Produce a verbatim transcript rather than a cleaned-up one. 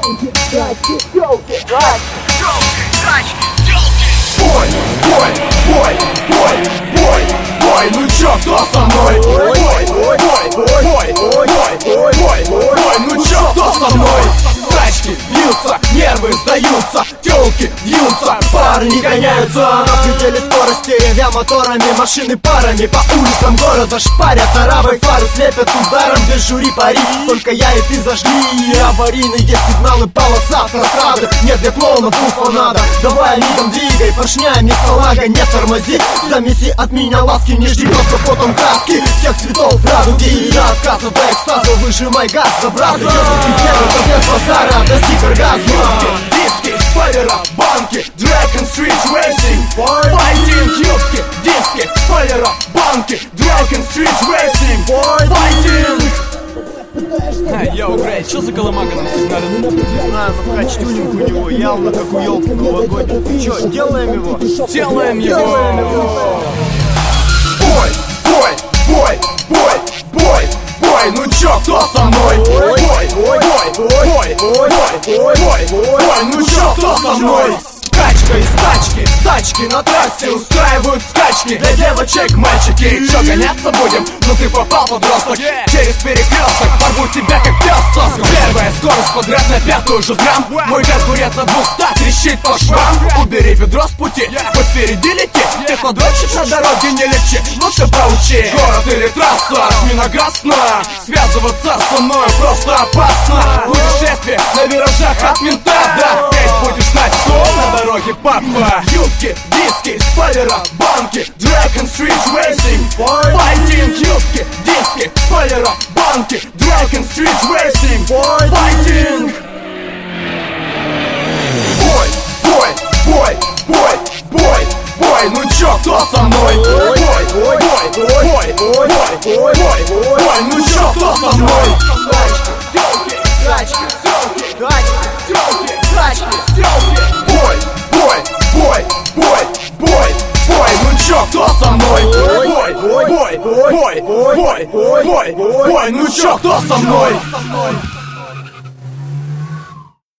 Тачки, тёлки, тачки, Бой, бой, бой, бой, бой, бой, ну чё, кто со мной? Бой, бой, бой, бой, бой, бой, бой, бой, ну чё, кто со мной? Тачки бьются, нервы сдаются, тёлки бьются, парни гоняются на пределе скорости, ревя моторами, машины парами по улицам города шпарят, арабы фары слепят ударом, без жюри пари. Только я и ты зажгли аварийные сигналы, полоса автострады. Нет для клоунов уфа надо, давай мигом двигай, поршнями салага, не тормози. Замеси от меня ласки, не жди, просто потом краски всех цветов радуги. И я отказа до экстаза, выжимай газ, забрасывай. Если ты первый, то без базара, достиг оргазма. Диски, спойлера, банки, Dragon Street Racing, файтинг, юбки, диски, спойлера, банки, Dragon Street Racing, файтинг. Йоу, Грей, чё за колымага нам здесь надо? Не знаю, накач тюнинг у него явно как у елки новогодней. Чё, делаем его? Делаем его! Бой, бой, бой, бой, бой, бой, ну чё, кто со мной? Бой, бой, бой, бой, бой, бой, бой, бой, ну чё, кто со мной? Качка из тачки, тачки на трассе устраивают скачки. Для девочек мальчики, чё, гоняться будем? Ну ты попал, подросток, через перекресток порву тебя как пес соском. Первая скорость подряд на пятую уже грамм. Мой конкурент на двухстах трещит по швам. Убери ведро с пути, хоть впереди лети. Технодольщик на дороге не лечи, лучше поучи. Город или трасса, жми на газ, но связываться со мной просто опасно. Путешествие на виражах от мента, да, опять будешь знать, кто на дороге папа. Юбки, диски, спойлера, банки, Dragon Street Racing, файтинг, юбки, диски, спойлера, банки, Dragon Street Racing, файтинг. Бой, бой, бой, бой, бой, бой, ну чё, кто со мной? Бой, бой, бой, бой, бой, бой, бой, бой, ну чё, кто со мной? Тачки, тачки, тачки, тачки, тачки, Тёлки, бой, бой, бой, бой, бой, бой, ну чё, кто со мной? Бой, бой, бой, бой, бой, бой, бой, бой, ну чё, кто со мной?